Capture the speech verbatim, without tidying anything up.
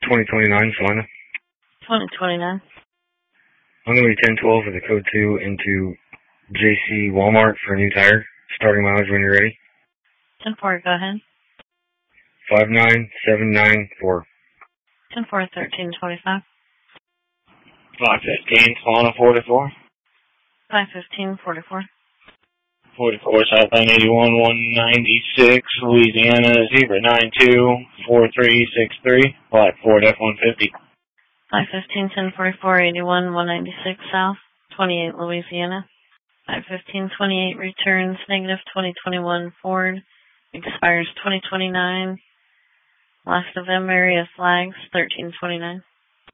twenty twenty-nine Salina. twenty twenty-nine. I'm going to be ten twelve for the code two into J C Walmart for a new tire. Starting mileage when you're ready. ten four, go ahead. five nine seven nine four. ten four, thirteen twenty-five. five fifteen, Salina forty-four. five fifteen, forty-four. forty-four, Southline eighty-one, one ninety-six, Louisiana, zebra nine two, four three six three, Black Ford F one fifty. five fifteen, ten forty-four, eighty-one, one ninety-six South, twenty-eight, Louisiana. five fifteen, twenty-eight returns, negative twenty twenty-one Ford, expires twenty twenty-nine. Last November, area flags, thirteen twenty-nine.